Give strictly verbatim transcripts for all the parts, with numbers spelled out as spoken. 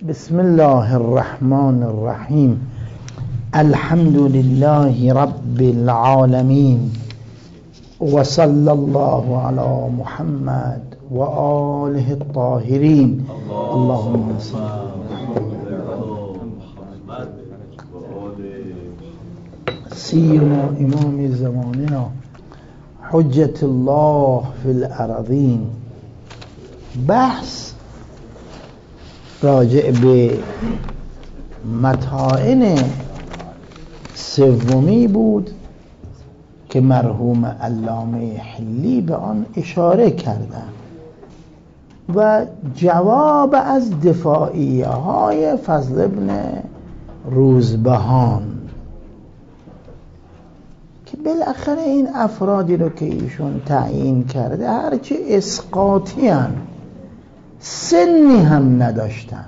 بسم الله الرحمن الرحیم. الحمد لله رب العالمین و صلی الله علی محمد و آله الطاهرین. اللهم صل سیدنا امام زماننا حجت الله فی الارضین. بحث راجع به متاعن سومی بود که مرحوم علامه حلی به آن اشاره کردند و جواب از دفاعیه های فضل ابن روزبهان که بالاخره این افرادی رو که ایشون تعیین کرده هرچی اسقاطی هن، سنی هم نداشتن.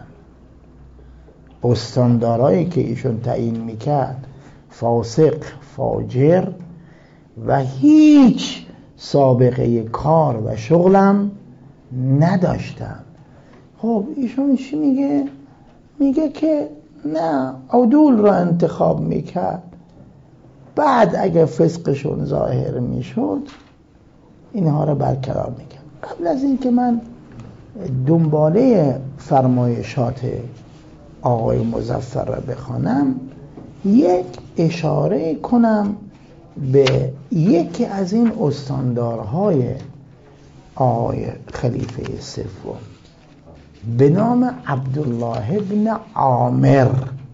استاندارایی که ایشون تعیین میکرد فاسق، فاجر و هیچ سابقه کار و شغلم نداشتن. خب ایشون چی میگه؟ میگه که نه، عدول را انتخاب میکرد، بعد اگه فسقشون ظاهر میشد اینها را برقرار میکرد. قبل از این که من دنباله فرمایشات آقای مظفر را بخوانم، یک اشاره کنم به یکی از این استاندارهای آقای خلیفه سوم به نام عبدالله ابن عامر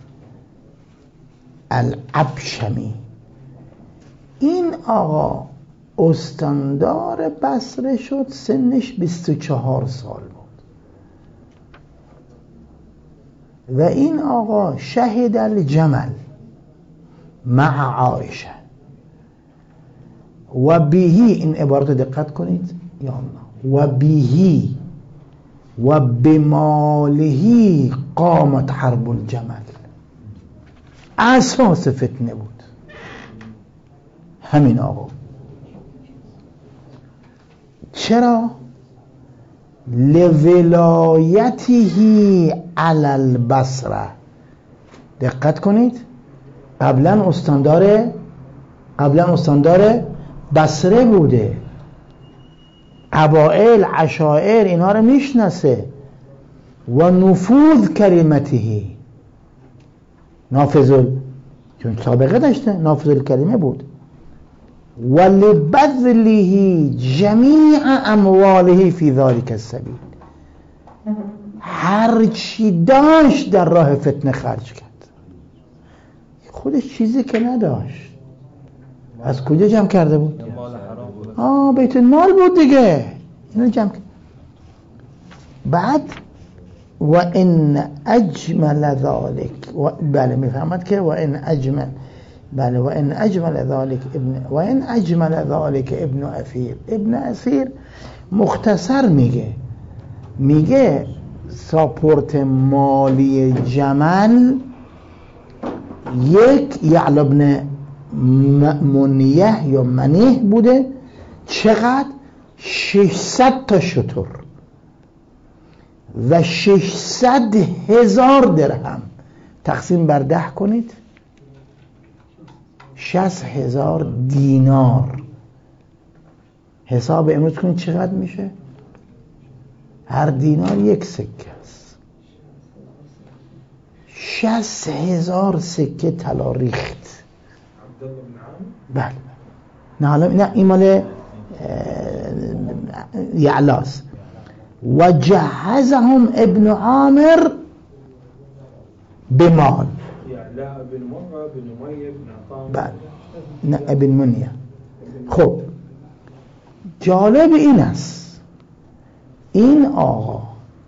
الابشمی. این آقا استاندار بصره شد، سنش بیست و چهار سال بود و این آقا شهد الجمل مع عایشه و بیهی، این عبارت دقت کنید یا الله، و بیهی و بمالهی قامت حرب الجمل. اساس فتنه بود همین آقا. چرا؟ لولایته علی البصره. دقت کنید، قبلا استاندار قبلا استاندار بصره بوده، قبائل، عشائر اینها رو میشناسه و نفوذ کلمته نافذ، چون سابقه داشته، نافذ الکلمه بود. و لبذله جمیع امواله فی ذلک السبیل، هر چی داشت در راه فتنه خرج کرد. خودش چیزی که نداشت از کجا جمع کرده بود؟ آه بیت المال بود دیگه، اینو جمع کرد. بعد و ان اجمل ذلك، و بله میفهمد که و ان اجمل، بله و ان اجمل ذلك ابن و ان اجمل ذلك ابن اثیر. ابن اثیر مختصر میگه میگه ساپورت مالی جمل یک یعلا ابن منیه یا منیه بوده. چقدر؟ ششصد تا شتر و ششصد هزار درهم. تقسیم بر ده کنید، شصت هزار دینار. حساب امروز کنید چقدر میشه؟ هر دینار یک سکه است. شصت هزار سکه طلا ریخت. بله نه نه این مال یعلاست. و جهزهم ابن عامر بمال. بله نه ابن منیه. خب جالب این است این آقا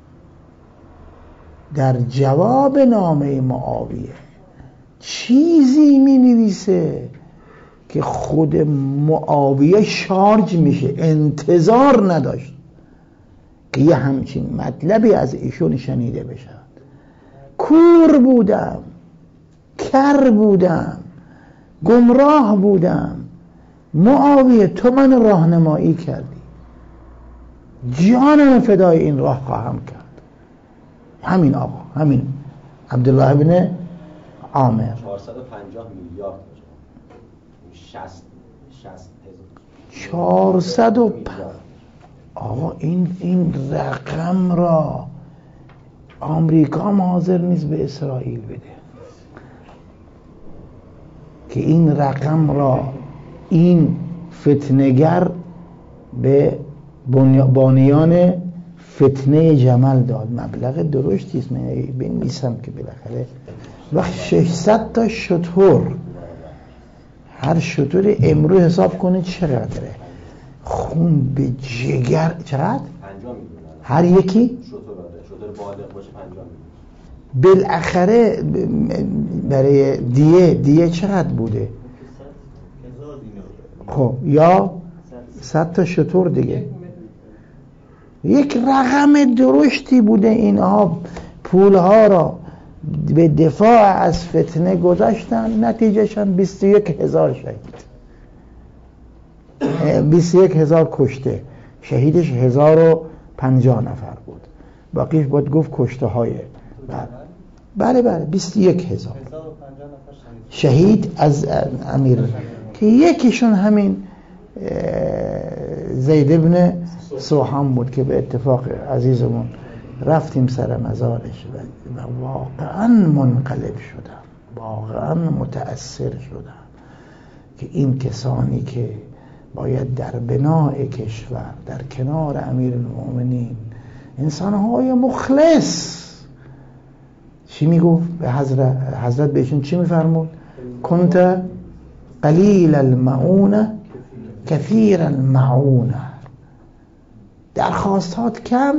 در جواب نامه معاویه چیزی می نویسه که خود معاویه شارژ میشه، انتظار نداشت که یه همچین مطلبی از ایشون شنیده بشه. کور بودم، کر بودم، گمراه بودم، معاویه تو من راهنمایی کردی، جانم فدای این راه خواهم کرد. همین آقا، همین عبدالله ابن عامر. چهارصد و پنجاه میلیارد شصت چهارصد و آقا این این رقم را آمریکا هم حاضر نیست به اسرائیل بده که این رقم را این فتنه‌گر به بانیان فتنه جمل داد. مبلغ درشتی است، من بنویسم که بالاخره وقت ششصد تا شتر، هر شتر امروز حساب کنید چقدره، خون به جگر چقدر؟ هر یکی؟ شتر بالغ باشه پنجاه میلیون. بالاخره برای دیه دیه چقدر بوده؟ خب یا صد تا شتر دیگه، یک رقم درشتی بوده. اینها پولها را به دفاع از فتنه گذاشتن، نتیجهشان بیست و یک هزار شهید، بیست و یک هزار کشته، شهیدش هزار و پنجاه نفر بود، باقیش باید گفت کشته های بله بله بیست و یک هزار شهید از امیر، که یکیشون همین زید ابن سوحان بود که به اتفاق عزیزمون رفتیم سر مزارش و واقعا منقلب شدم، واقعا متأثر شدم که این کسانی که باید در بناء کشور در کنار امیر المؤمنین انسانهای مخلص، چی میگفت به حضرت حضرت بهشون چی میفرمود؟ کنت قلیل المعونه کثیر المعونه، درخواستات کم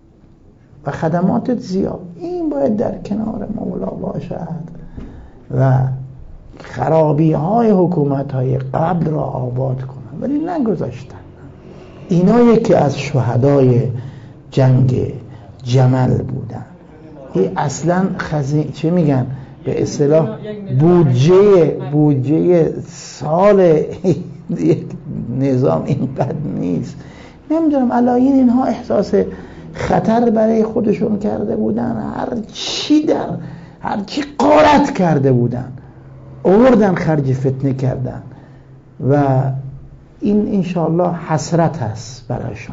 و خدماتت زیاد. این باید در کنار مولا باشد و خرابی های حکومت های قبل را آباد کنند، ولی نگذاشتن. اینایی که از شهدای جنگ جمل بودن، این اصلا خزینه چه میگن به اصطلاح بودجه بودجه سال یک نظام اینقدر نیست. نمیدونم علایین اینها احساس خطر برای خودشون کرده بودن، هر چی در هر چی غارت کرده بودن آوردن خرج فتنه کردن و این انشاءالله حسرت هست برایشون،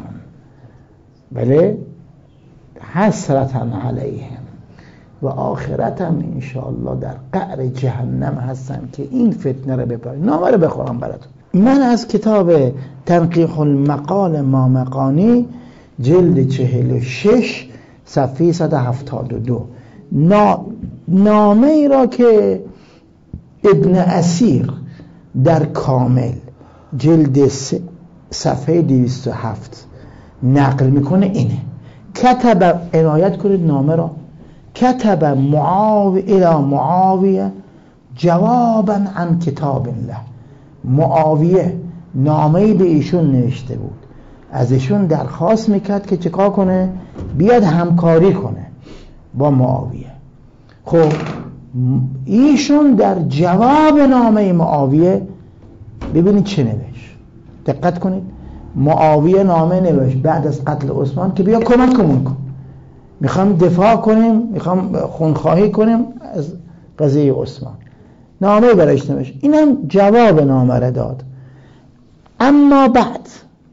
بله حسرتاً علیهم و آخرت هم انشاءالله در قعر جهنم هستن که این فتنه رو بپرن. نامه رو بخورم براتون. من از کتاب تنقیح المقال مامقانی جلد چهل و شش صفحه صد و هفتاد و دو نا... نامه ای را که ابن اسیر در کامل جلد س... صفحه دویست و هفت نقل میکنه اینه: کتب، عنایت کنید نامه را، کتب معاویه الى معاویه جوابا عن کتاب الله. معاویه نامه‌ای به ایشون نوشته بود، از ایشون درخواست میکرد که چیکار کنه؟ بیاد همکاری کنه با معاویه. خب ایشون در جواب نامه معاویه ببینید چه نوشت، دقت کنید. معاویه نامه نوشت بعد از قتل عثمان که بیا کمک کمون کن، میخوام دفاع کنیم، میخوام خونخواهی کنیم از قضیه عثمان. نامه برایش نوشت، اینم جواب نامه را داد. اما بعد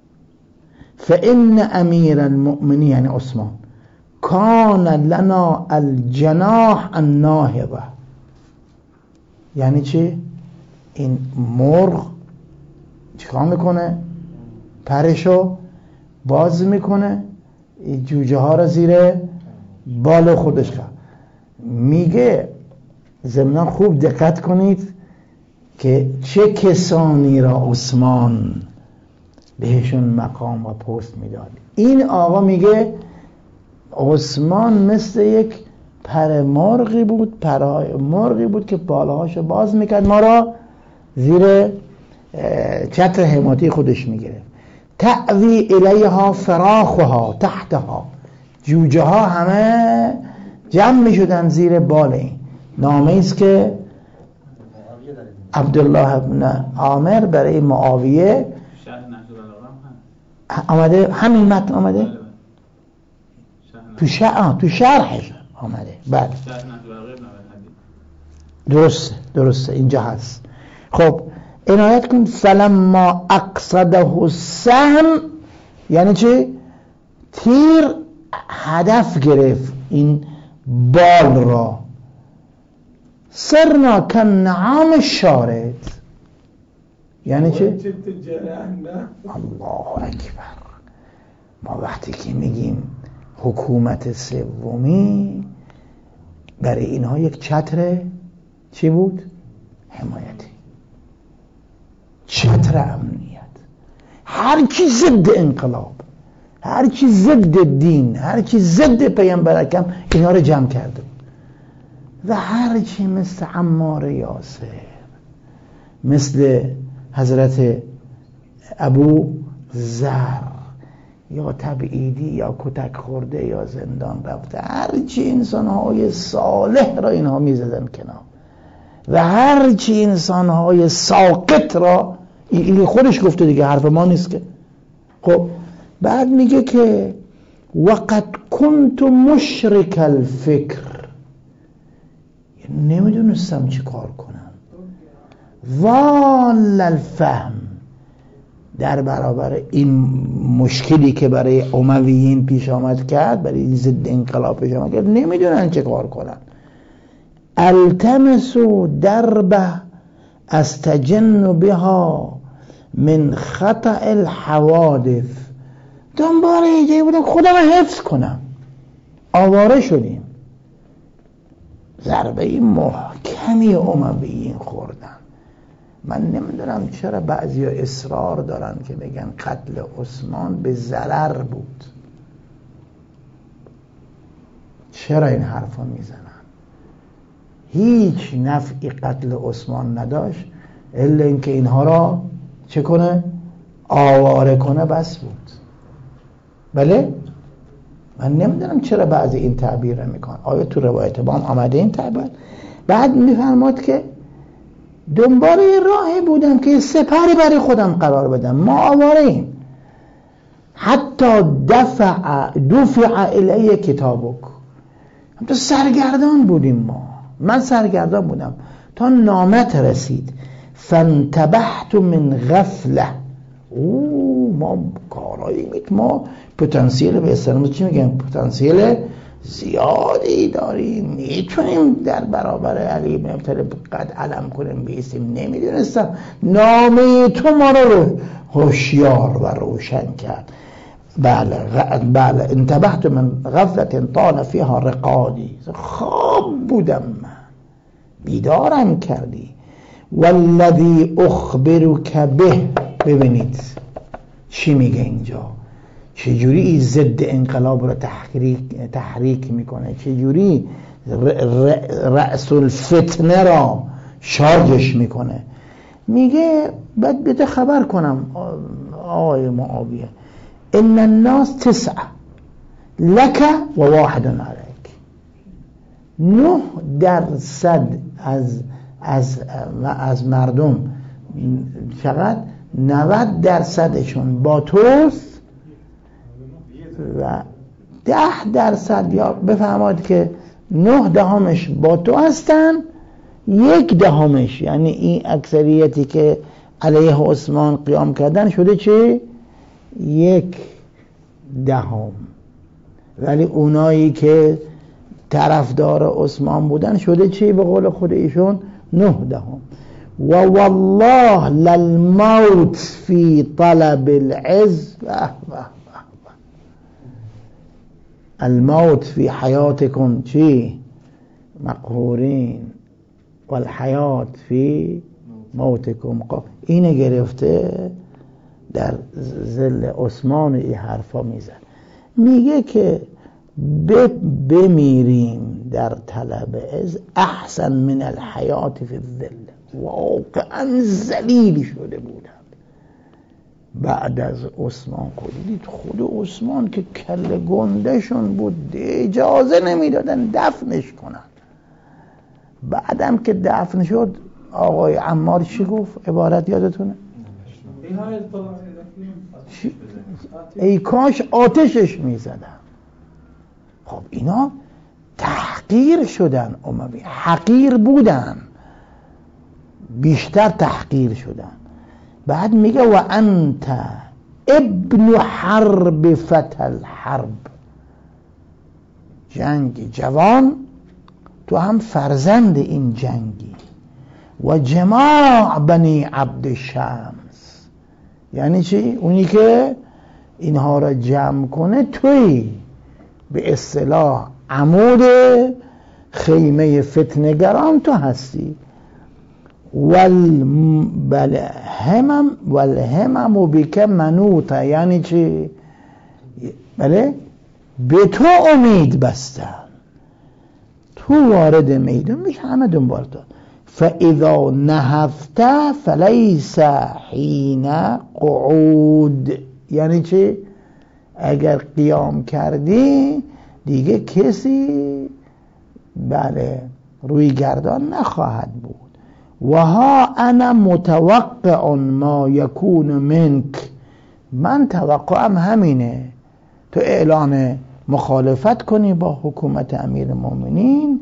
فإن امیر المؤمنین یعنی عثمان کان لنا الجناح الناهضه. یعنی چی؟ این مرغ چیکار میکنه؟ پرشو باز میکنه، جوجه ها را زیر بال خودش خواهد. میگه ضمن خوب دقت کنید که چه کسانی را عثمان بهشون مقام و پست میداد. این آقا میگه عثمان مثل یک پر مرغی بود، پرهای مرغی بود که بالهاشو باز میکرد، ما را زیر چتر حمایتی خودش میگرفت. تأوی الیها فراخها تحتها، جوجه ها همه جمع میشدن زیر بال این. نامه ایست که عبدالله ابن عامر برای معاویه آمده، همین متن آمده تو شرح تو شرحش آمده. بله درسته درسته اینجا هست. خب عنایت کن فلما اقصده السهم یعنی چه؟ تیر هدف گرفت این بال را، سرنا کنعام شارد یعنی چه؟ الله اکبر. ما وقتی که میگیم حکومت سومی برای اینها یک چتر چی بود؟ حمایتی، چتر امنیت. هر کی ضد انقلاب، هر کی ضد دین، هر کی ضد پیامبر اکرم اینا رو جمع کرده و هر چی مثل عمار یاسر، مثل حضرت ابو ذر یا تبعیدی یا کتک خورده یا زندان رفته، هر چی انسان‌های صالح را اینها می‌زدن کنار و هر چی انسان‌های ساقط را، این خودش گفته دیگه، حرف ما نیست که. خب بعد میگه که وقد كنت مشرک الفکر، نمیدونستم چی کار کنم، وال الفهم، در برابر این مشکلی که برای امویین پیش آمد کرد، برای این ضد انقلاب پیش آمد کرد، نمیدونن چه کار کنن. التمسوا دربه استجن بها من خطأ الحوادث، دنبال ایده بودم خودم حفظ کنم. آواره شدیم، ضربه محکمی امویین خوردن. من نمیدونم چرا بعضی ها اصرار دارن که بگن قتل عثمان به ضرر بود. چرا این حرفا میزنن؟ هیچ نفعی قتل عثمان نداشت الا اینکه اینها را چه کنه؟ آواره کنه بس بود. بله؟ من نمیدونم چرا بعضی این تعبیر رو میکنن. آیا تو روایت با هم آمده این تعبیر؟ بعد میفرماد که دنبال راهی بودم که سپری برای خودم قرار بدم، ما آواره ایم. حتی دفع دفع الیه کتابک، هم تو سرگردان بودیم ما، من سرگردان بودم تا نامت رسید. فانتبهت من غفله، او ما کارایی میت، ما پتانسیل به اصطلاح چی میگن، پتانسیل زیادی داریم، میتونیم در برابر علی بن ابی طالب قد علم کنیم بیستیم. نمیدونستم نامه تو ما رو هوشیار و روشن کرد. بله بله انتبهت من غفلت طال فیها رقادی، خواب بودم من، بیدارم کردی. والذی اخبرک به، ببینید چی میگه اینجا، چجوری ضد انقلاب رو تحریک تحریک میکنه، چجوری رأس الفتنه را شارژش میکنه. میگه بعد بده خبر کنم آقای معاویه، ان الناس تسعه لک و واحد علیک، نه درصد از از از مردم، چقدر؟ نود درصدشون با توست و ده درصد، یا بفهمید که نه دهمش با تو هستن، یک دهمش یعنی این اکثریتی که علیه عثمان قیام کردن شده چه؟ یک دهم. ولی اونایی که طرفدار عثمان بودن شده چه؟ به قول خود ایشون نه دهم. و والله للموت فی طلب العز، الموت فی حیاتکم چی؟ مقهورین والحیات فی موتکم. اینه گرفته در ظل عثمان این حرفا میزن. میگه که بمیریم در طلب عز احسن من الحیات فی الذل. واقعا ذلیل شده بودند بعد از عثمان. خودید خود عثمان که کله گندهشون بود اجازه نمیدادن دفنش کنن. بعدم که دفن شد آقای عمار چی گفت؟ عبارت یادتونه؟ ای کاش آتشش میزدن. خب اینا تحقیر شدن. اموی حقیر بودن، بیشتر تحقیر شدن. بعد میگه و انت ابن حرب فتى الحرب، جنگ جوان، تو هم فرزند این جنگی. و جماع بنی عبد شمس، یعنی چی؟ اونی که اینها را جمع کنه توی به اصطلاح عمود خیمه فتنگران تو هستی. والهمم والهمم بک منوطه، یعنی چی؟ بله، به تو امید بستن، تو وارد میدون میشه، همه دنبال تو. فاذا نهفت فلیس حین قعود، یعنی چی؟ اگر قیام کردی دیگه کسی بله روی گردان نخواهد بود. و ها انا متوقع ما یکون منک، من توقعم همینه تو اعلان مخالفت کنی با حکومت امیر المؤمنین،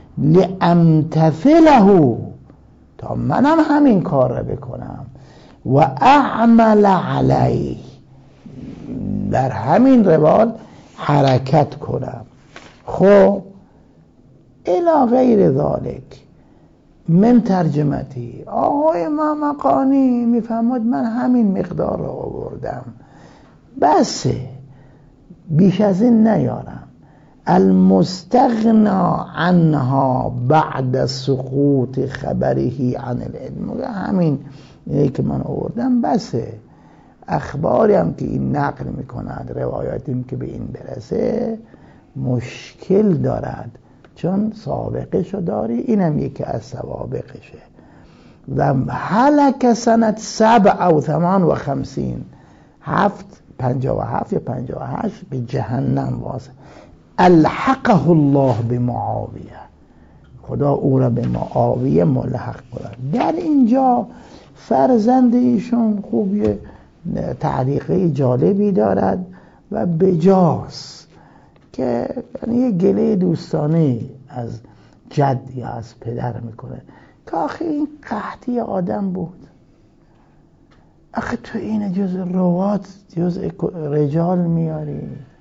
لامتثله، تا منم همین کار را بکنم، و اعمل علیه، در همین روال حرکت کنم. خب الی غیر ذالک من ترجمتی، آقای مقانی میفهمد من همین مقدار رو آوردم بسه، بیش از این نیارم. المستغنا عنها بعد سقوط خبره عن العلم، همین که من آوردم بسه. اخباری هم که این نقل میکند، روایاتیم که به این برسه، مشکل دارد، چون سابقه شو داری، اینم یکی از سوابقشه. و هلک سنت سبع و ثمان و خمسین، هفت پنجاه و هفت یا پنجاه و هشت به جهنم واسه. الحقه الله به معاویه، خدا او را به معاویه ملحق کرد. در اینجا فرزند ایشون خوب یه تعلیقه جالبی دارد و بجاست که یعنی یه گله دوستانه از جد یا از پدر میکنه که آخه این قحطی آدم بود، آخه تو این جز روات جز رجال میاری،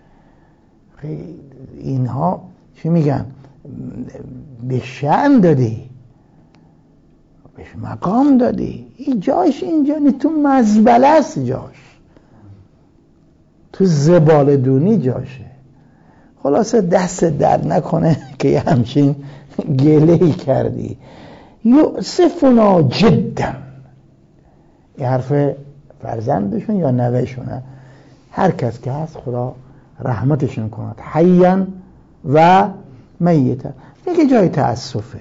اینها چی میگن به شأن دادی، بهش مقام دادی، این جاش اینجا نی، تو مزبله است جاش، تو زباله دونی جاشه. خلاصه دست در نکنه که یه همچین گلهی کردی. یؤسفنا جدا، این حرف فرزندشون یا نوهشونه، هر کس که هست خدا رحمتشون کند، حیاً و میتا. میگه جای تأسفه.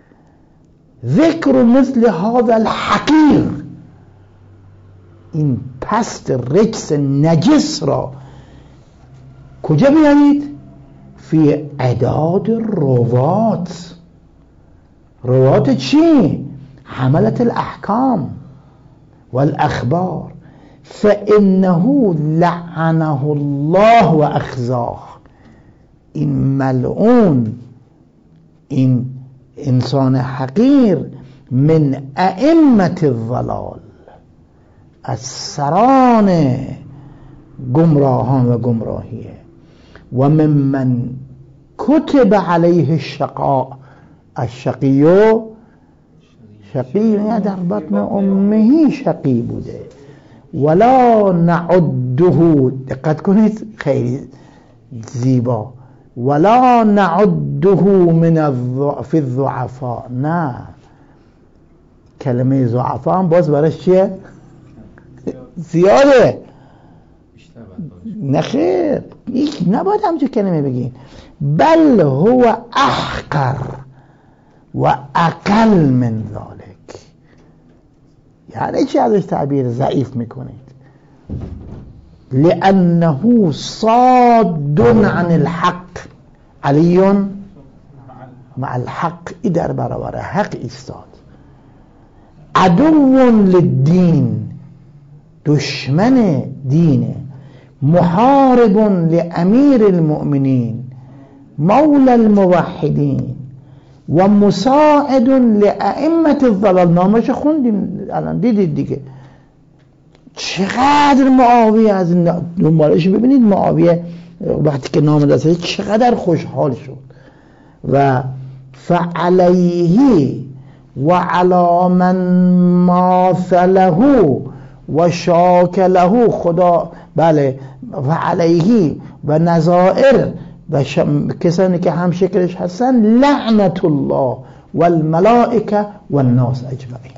ذکر مثل هذا الحقیر، این پست رجس نجس را کجا بیارید؟ فی اعداد روات. روات چی؟ حملت الاحکام والاخبار. فانه لعنه الله و اخزاه، این ملعون، این انسان حقیر، من ائمة الضلال، از سران گمراهان و گمراهیه. و ممن کتب علیه الشقاء، الشقی شقی یعنی در بطن امه شقی بوده. ولا نعده، دقت کنید خیلی زیبا، ولا نعده من الضعف الضعفاء، نه، کلمه ضعفا هم باز برش چیه؟ زیاده، نخیر، نباید همچه کلمه بگین. بل هو احقر و اقل من ذلك، یعنی چی ازش تعبیر ضعیف میکنید؟ لانه صاد عن الحق، علی مع الحق، ای در برابر حق ایستاد. عدو للدین، دشمن دینه. محارب لامیر المؤمنین، مولا الموحدین و مساعد لائمه الضلال. نامش خوندیم الان، دیدید دیگه چقدر معاویه از دنبالش. ببینید معاویه وقتی که نام دسته چقدر خوشحال شد. و فعلیه و علی من ماثله و شاکله خدا، بله، و علیه و نظائر و شم... کسانی که هم شکلش هستن، لعنت الله و الملائکه و الناس اجمعین.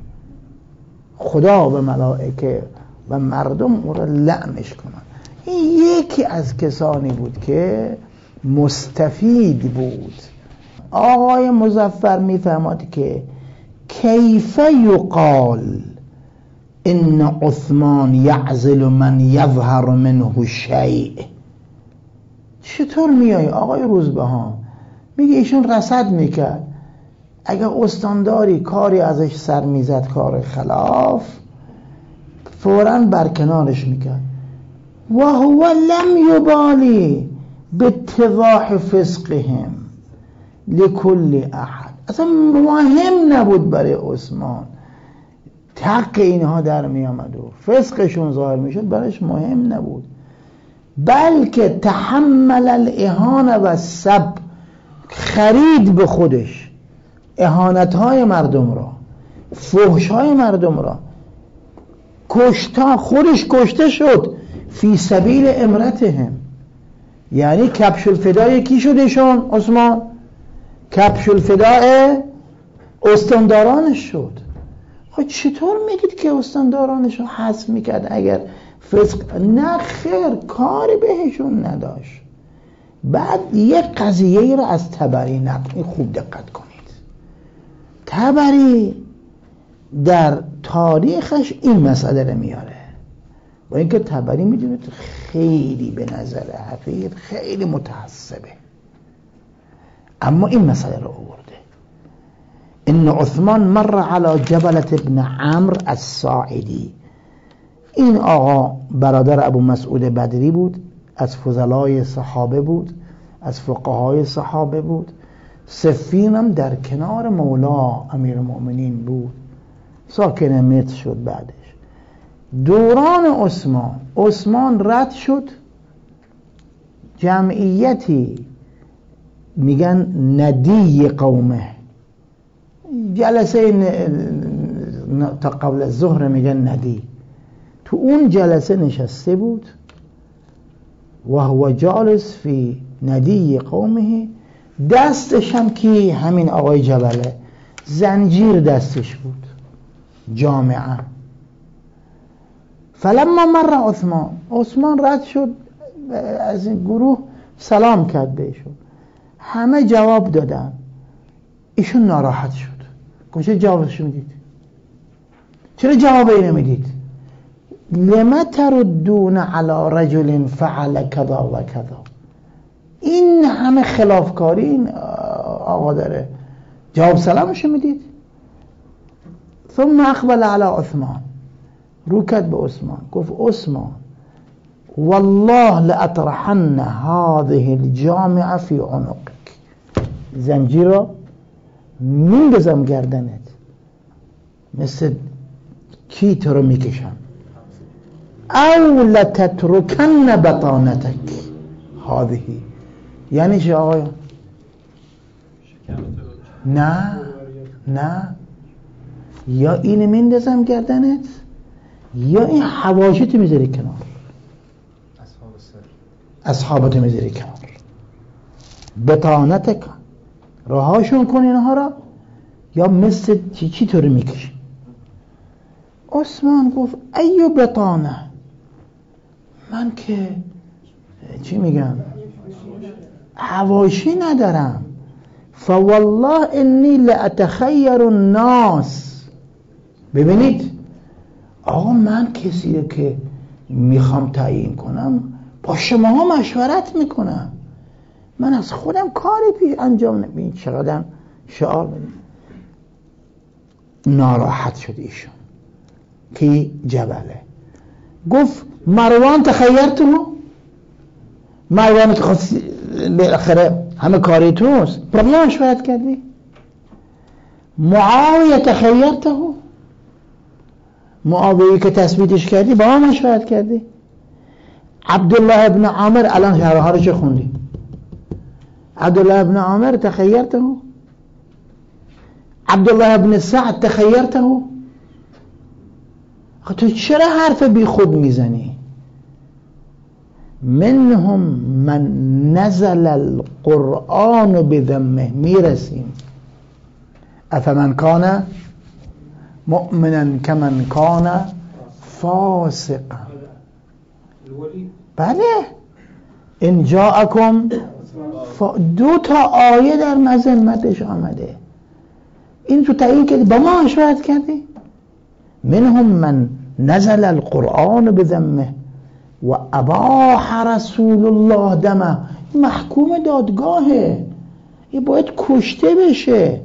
خدا و ملائکه و مردم او را لعنش کنن. این یکی از کسانی بود که مستفید بود. آقای مظفر میفهمد که کیف یقال ان عثمان یعزل من یظهر منه شیء. چطور میای آقای روزبهان میگه ایشون رصد میکرد، اگر استانداری کاری ازش سر میزد کار خلاف، فوراً برکنارش میکرد. و هو لم یبالی باتضاح فسقهم لکل احد. اصلا مهم نبود برای عثمان، حق اینها در میامد و فسقشون ظاهر میشد، برایش مهم نبود، بلکه تحمل الاهانه و سب، خرید به خودش اهانتهای مردم را، فحشهای مردم را، کشتا، خودش کشته شد فی سبیل امرتهم. یعنی کبش الفدای کی شدشون؟ عثمان کبش الفدای استاندارانش شد. خب چطور میگید که استاندارانش رو حذف میکرد اگر فسق؟ نه خیر، کاری بهشون نداشت. بعد یک قضیه را از طبری نقل، خوب دقت کنید. طبری در تاریخش این مسئله رو میاره، با اینکه طبری میدونید خیلی به نظر حقیقت خیلی متعصبه، اما این مسئله رو آورده. ان عثمان مر على جبلة ابن عمرو الساعدی. این آقا برادر ابو مسعود بدری بود، از فضلای صحابه بود، از فقهای صحابه بود. صفین هم در کنار مولا امیرالمؤمنین بود، ساکن مصر شد. بعدش دوران عثمان عثمان رد شد، جمعیتی میگن ندی قومه، جلسه تا قبل الظهر میگن ندی، تو اون جلسه نشسته بود و هو جالس فی ندی قومه. دستش هم که همین آقای جبله، زنجیر دستش بود، جامعه. فلما مر عثمان عثمان رد شد از این گروه، سلام کرد بهشون، همه جواب دادن، ایشون ناراحت شد. گفت چرا جوابش میدید؟ چرا جواب اینو میدید؟ لما تردون علی رجل فعل کذا و کذا. این همه خلافکاری این آقا داره، جواب سلامشو میدید؟ ثم اقبل علی عثمان، رو کرد به عثمان، گفت عثمان والله لأطرحن هذه الجامعه فی عنقک. زنجیر را میندازم گردنت، مثل کی تو رو میکشم. او لتترکن بطانتک هذه. یعنی چه آقایان؟ نه نه، یا اینو میندازم گردنت یا این حواشیت میذاری کنار، اصحابت میذاری کنار. بطانتک، رهاشون کن اینها را، یا مثل چی چی طوری میکشی. عثمان گفت ایو بطانه، من که چی میگم حواشی ندارم. فوالله انی لاتخیر الناس. ببینید آقا، من کسی رو که میخوام تعیین کنم با شما ها مشورت میکنم، من از خودم کاری پیش انجام نمیدم. چقدر شعار بدیم. ناراحت شد ایشون که جبله. گفت مروان تخیرتمو، مروان که خواستی بالاخره همه کاری توست، با ما مشورت کردی؟ معاویه تخیرته، معاویه که تثبیتش کردی با ما مشورت کردی؟ عبدالله ابن عامر الان شرحها رو چه خوندی؟ عبدالله ابن عامر تخیرته؟ عبدالله ابن سعد تخیرته؟ تو چرا حرف بی خود میزنی؟ منهم من نزل القرآن بذمه، میرسیم افمن کان مؤمنا کمن کان فاسقا. بله ان جاءکم ف... دو تا آیه در مذمتش آمده. این تو تعیین کردی، با ما مشورت کردی؟ منهم من نزل القرآن بذمه و اباح رسول الله دمه. محکوم دادگاهه، این باید کشته بشه.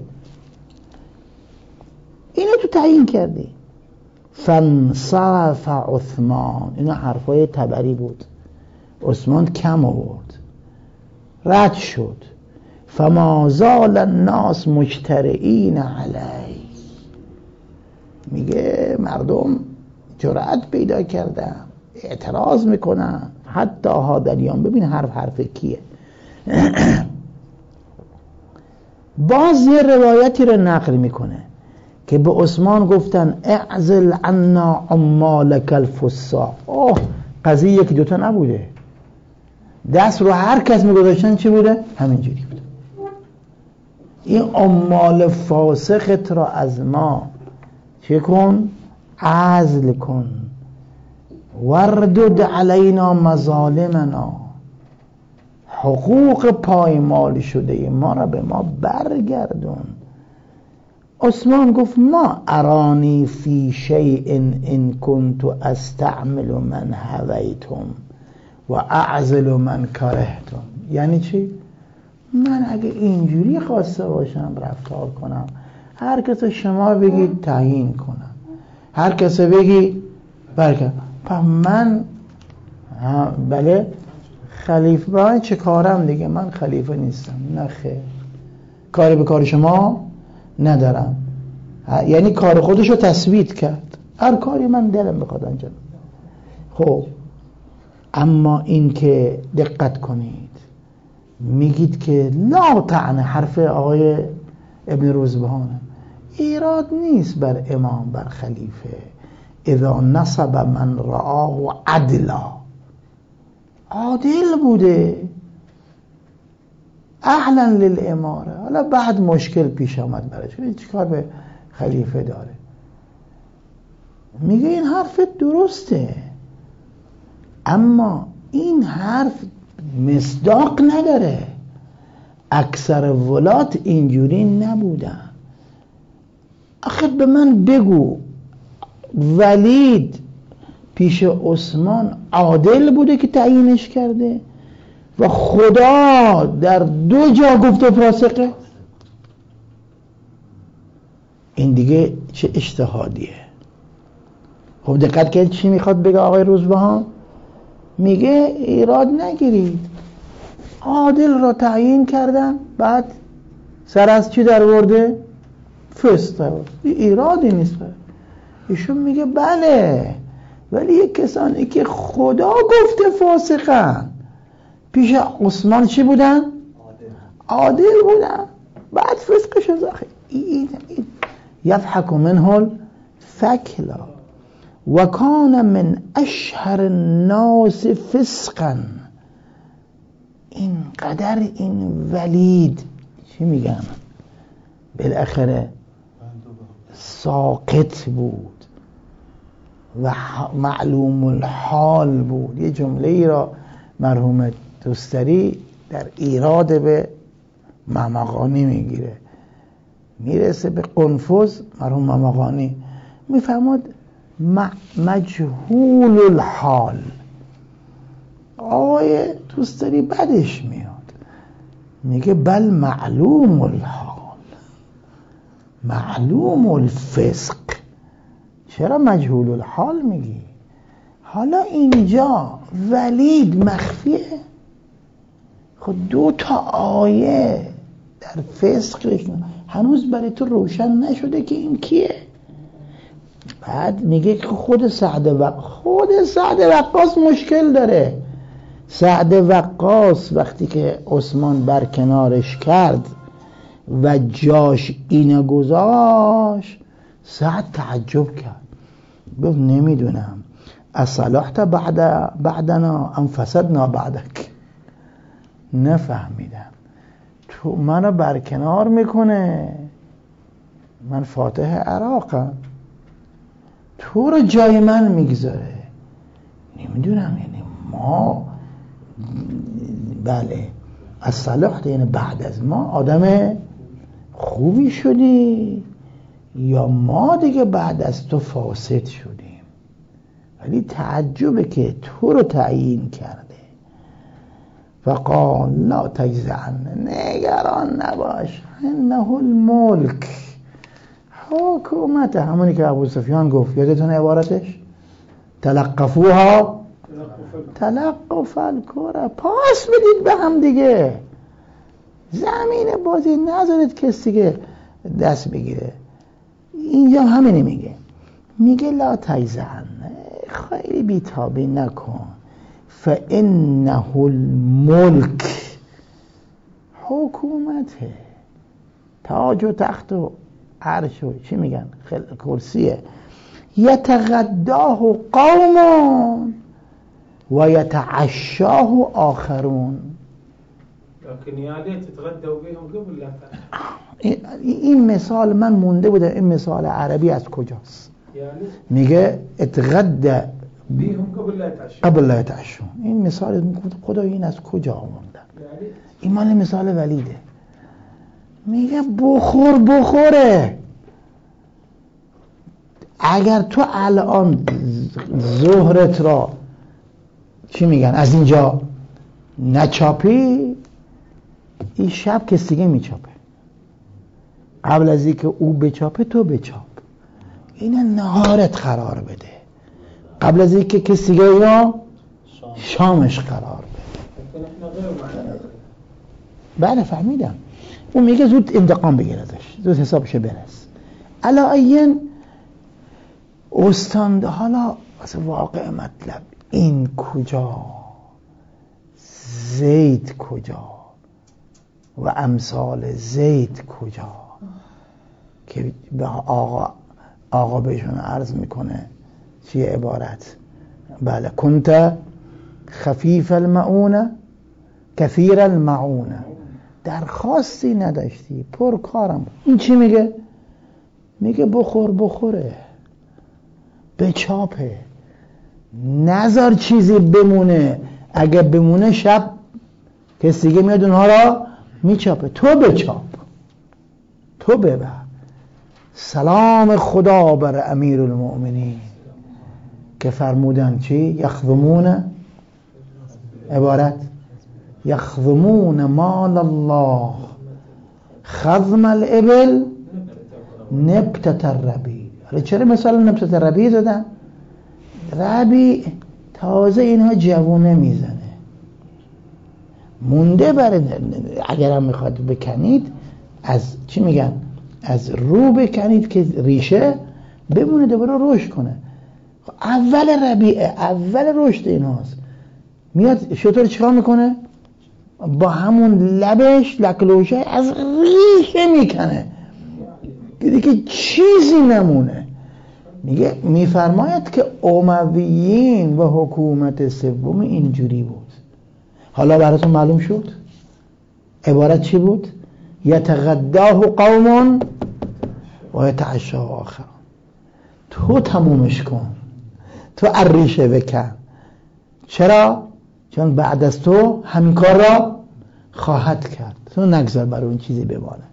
اینو تو تعیین کردی. فانصرف عثمان، اینا حرفای طبری بود، عثمان کم آورد، رد شد. فما زال الناس مجترئین علی، میگه مردم جرأت پیدا کردن اعتراض میکنن حتی هادلیان. ببین حرف حرف کیه. باز یه روایتی رو نقل میکنه که به عثمان گفتن اعزل عنا عمالک الفساق. اوه، قضیه یکی دوتا نبوده، دست رو هر کس میگذاشتن چی بوده؟ همینجوری بوده. این عمال فاسقت را از ما چه کن؟ عزل کن. وردد علینا مظالمنا، حقوق پایمال شده ما را به ما برگردون. عثمان گفت ما ارانی فی شیء ان کنت استعمل من هویتم و اعزل من کرهتم. یعنی چی؟ من اگه اینجوری خواسته باشم رفتار کنم، هر کس شما بگید تعیین کنم، هر کس بگی برکن. پس من بله خلیفه، باید چه کارم دیگه؟ من خلیفه نیستم. نه خیر، کاری به کار شما ندارم. یعنی کار خودش رو تثبیت کرد، هر کاری من دلم بخواد انجام. خب اما این که دقت کنید، میگید که لا طعن، حرف آقای ابن روزبهانه، ایراد نیست بر امام بر خلیفه اذا نصب من رآه عدلا، عادل بوده اهلا للاماره. حالا بعد مشکل پیش آمد برای چه کار به خلیفه داره؟ میگه این حرف درسته، اما این حرف مصداق نداره. اکثر ولات اینجوری نبودن. آخه به من بگو ولید پیش عثمان عادل بوده که تعیینش کرده و خدا در دو جا گفته فاسقه؟ این دیگه چه اجتهادیه. خب دقت کنید چی میخواد بگه آقای روزبهان؟ میگه ایراد نگیرید، عادل را تعیین کردن، بعد سر از چی در ورده؟ فسق. ایرادی نیست. ایشون میگه بله، ولی یک کسانی که خدا گفته فاسقن پیش عثمان چی بودن؟ عادل بودن، بعد فسقش زاخی. این یضحک منه الثکلا و کان من اشهر الناس فسقا. این قدر این ولید چی میگن بالاخره ساقط بود و معلوم الحال بود. یه جمله ای را مرحوم دوستری در ایراد به ممقانی میگیره، میرسه به قنفذ. مرحوم ممقانی میفهمد مجهول الحال. آقای دوستری بدش میاد، میگه بل معلوم الحال معلوم الفسق. چرا مجهول الحال میگی؟ حالا اینجا ولید مخفیه، خب دو تا آیه در فسقش هنوز برای تو روشن نشده که این کیه. بعد میگه که خود سعد وقاص خود سعد وقاص مشکل داره. سعد وقاص وقتی که عثمان برکنارش کرد و جاش اینو گذاشت، سعد تعجب کرد، گفت نمیدونم اصلحت بعد بعدنا ام فسدنا بعدک. نفهمیدم تو منو برکنار میکنه، من فاتح عراقم، تو رو جای من میگذاره. نمیدونم یعنی ما بله اصلحت یعنی بعد از ما آدم خوبی شدی یا ما دیگه بعد از تو فاسد شدیم. ولی تعجبه که تو رو تعیین کرده. فقال لا تجزعن، نگران نباش، انه الملک، حکومت. همونی که ابو سفیان گفت، یادتون عبارتش؟ تلقفوها تلقف الکره، پاس بدید به هم دیگه، زمین بازی نذارید کسی که دست بگیره. اینجا همینی میگه، میگه لا تجزعن، خیلی بیتابی نکن، فانه الملک، حکومته، تاج و تخت و عرش و چی میگن کرسیه. یتغداه قوم و یتعشاه آخرون. لكن يا ليت تتغدوا بهم قبل لا این مثال من مونده بودم این مثال عربی از کجاست. میگه اتغدى بهم قبل لا يتعشوا قبل لا يتعشوا. این مثال خدا این از کجا آورده؟ این مال مثال ولیده. میگه بخور بخوره. اگر تو الان ظهرت را چی میگن از اینجا نچاپی، این شب کسی دیگه میچاپه. قبل از اینکه او بچاپه تو بچاپ. اینه نهارت قرار بده قبل از اینکه کسی دیگه یا شامش قرار بده. بله فهمیدم. اون میگه زود انتقام بگیر ازش، زود حسابش برس. علا این استانده. حالا واسه واقع مطلب این کجا، زید کجا و امثال زید کجا، که به آقا آقا بهشون عرض میکنه چیه عبارت؟ بله کنت خفیف المعونه کثیر المعونه، درخواستی نداشتی پر کارم. این چی میگه؟ میگه بخور بخوره، بچاپه، نذار چیزی بمونه. اگه بمونه شب کسی دیگه میاد اونها را میچاپه، تو بچاپ، تو ببر. سلام خدا بر امیر المؤمنین که فرمودن چی؟ یخدمون عبارت یخدمون مال الله خضم الابل نبتة الربی. چرا مثلا نبتة الربی دادن؟ ربی تازه اینها جوونه میزنه، مونده برای اگر هم میخواد بکنید از چی میگن از رو بکنید که ریشه بمونه دوباره رشد کنه. اول ربیعه، اول رشد ایناست. میاد شطور چیکار میکنه؟ با همون لبش لکلوشه از ریشه میکنه که دیگه چیزی نمونه. میگه میفرماید که امویین و حکومت سوم اینجوری بود. حالا براتون معلوم شد عبارت چی بود؟ یتغداه قوم و یتعشاه آخرون. تو تمومش کن، تو عریشه بکن. چرا؟ چون بعد از تو همین کار را خواهد کرد، تو نگذار برای اون چیزی بماند.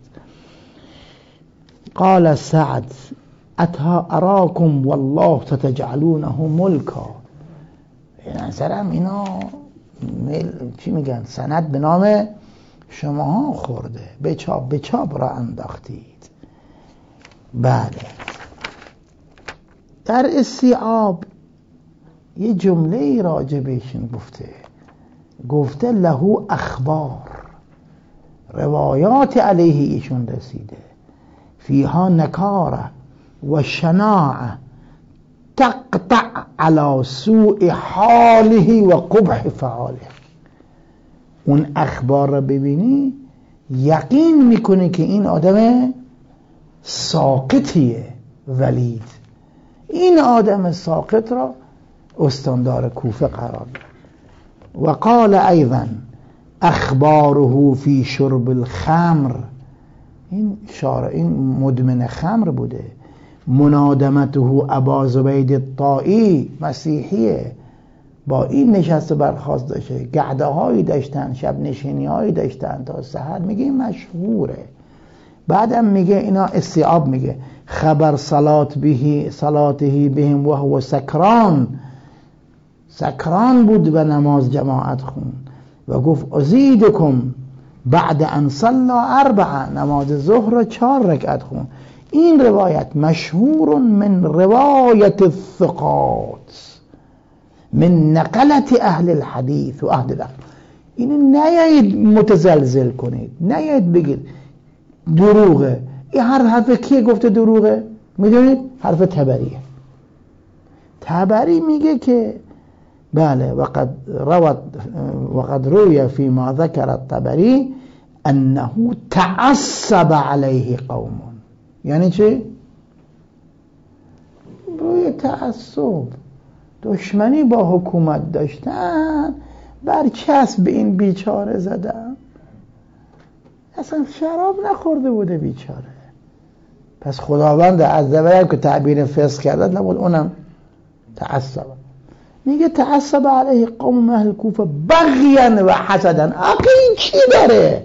قال سعد اتا اراکم والله تتجعلونه ملکا. به نظرم اینا چی میگن سند به نام شماها خورده، به چاپ به چاپ را انداختید. بله در استیعاب یه جمله راجع بهشون گفته، گفته له اخبار، روایات علیه ایشون رسیده، فیها نکاره و شناعه تقطع على سوء حاله و قبح فعاله. اون اخبار رو ببینی یقین میکنه که این آدم ساقطیه. ولید این آدم ساقط را استاندار کوفه قرار داد. و قال ایضا اخباره فی شرب الخمر، این شارع این مدمن خمر بوده. منادمته ابا زبید الطائی، مسیحیه، با این نشست و برخاست داشته، گعده هایی داشتن، شب نشینی هایی داشتن تا سحر. میگه مشهوره. بعدم میگه اینا استیعاب، میگه خبر صلات به صلاته بهم و هو سکران، سکران بود و نماز جماعت خون. و گفت ازیدکم بعد ان صلى اربعه، نماز ظهر را چهار رکعت خون. این روایت مشهور من روایت الثقات من نقلت اهل الحدیث و اهل العلم. این نیایید متزلزل کنید، نیایید بگید دروغه. این هر حرف کیه گفته دروغه؟ میدونید؟ حرف طبریه. طبری میگه که بله وقد روت وقد روی فيما ذكر الطبری انه تعصب علیه قوم. یعنی چی؟ روی تعصب، دشمنی با حکومت داشتن، برچسب به این بیچاره زدن. اصلا شراب نخورده بوده بیچاره. پس خداوند عزوجل که تعبیر فسق کرده نبود اونم تعصب. میگه تعصب علیه قوم اهل کوفه بغیا و حسدا. آخه این چی داره؟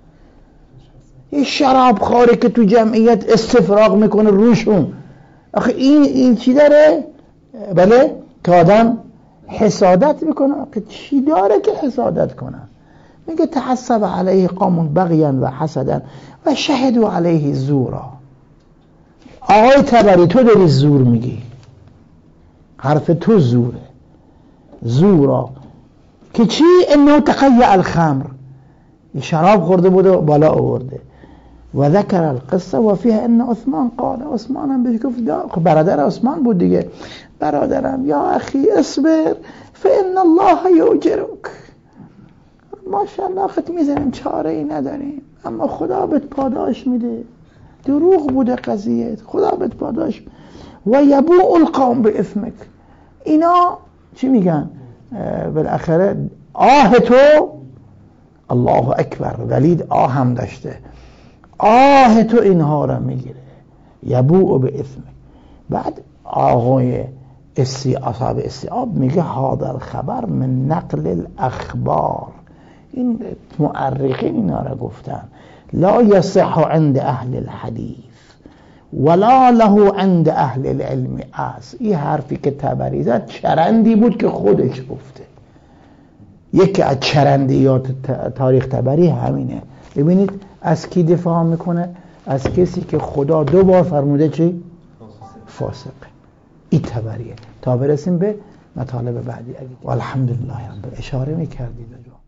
این شراب خواری که تو جمعیت استفراغ میکنه روشون، آخه این این چی داره؟ بله که آدم حسادت میکنه. آخه چی داره که حسادت کنه؟ میگه تعصب علیه قوم بغیا و حسدا و شهدوا علیه زورا. آقای طبری تو داری زور میگی، حرف تو زوره. زورا که چی؟ انه تقیع الخمر، شراب خورده بوده و بالا آورده. و ذکر القصه و فیها ان عثمان قال، عثمان هم بهش گفت، برادر عثمان بود دیگه، برادرم یا اخی اصبر فان الله یؤجرک، ماشاءالله خط میزنیم چاره ای نداریم اما خدا بهت پاداش میده. دروغ بوده قضیه، خدا بهت پاداش. و یبوء القوم به اسمک، اینا چی میگن بالاخره؟ آه تو، الله اکبر، ولید آه هم داشته، آه تو اینها را میگیره. یبوء به اسمک. بعد آقای اسی اصحاب استیعاب میگه هذا الخبر من نقل الاخبار. این مؤرخین اینا را گفتن. لا یصح عند اهل الحدیث ولا له عند اهل العلم اس. این حرفی که طبری زد چرندی بود که خودش گفته. یکی از چرندیات تاریخ طبری همینه. ببینید از کی دفاع میکنه؟ از کسی که خدا دو بار فرموده چی؟ فاسق. این طبریه. تا برسیم به مطالب بعدی. والحمدلله رب. اشاره میکردید